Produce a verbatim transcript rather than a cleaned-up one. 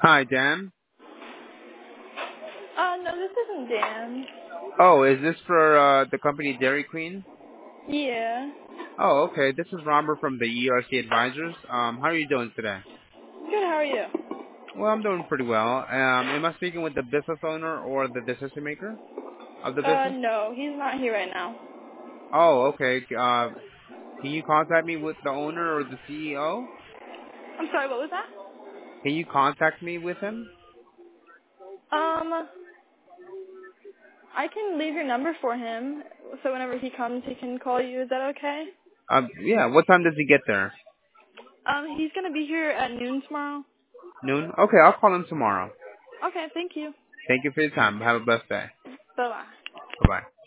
Hi, Dan. Uh, no, this isn't Dan. Oh, is this for uh, the company Dairy Queen? Yeah. Oh, okay. This is Robert from the E R C Advisors. Um, how are you doing today? Good, how are you? Well, I'm doing pretty well. Um, am I speaking with the business owner or the decision maker of the Uh, business? no, he's not here right now. Oh, okay. Uh, can you contact me with the owner or the C E O? I'm sorry, what was that? Can you contact me with him? Um, I can leave your number for him, so whenever he comes, he can call you. Is that okay? Um, yeah. What time does he get there? Um, he's gonna be here at noon tomorrow. Noon? Okay, I'll call him tomorrow. Okay, thank you. Thank you for your time. Have a blessed day. Bye-bye. Bye-bye.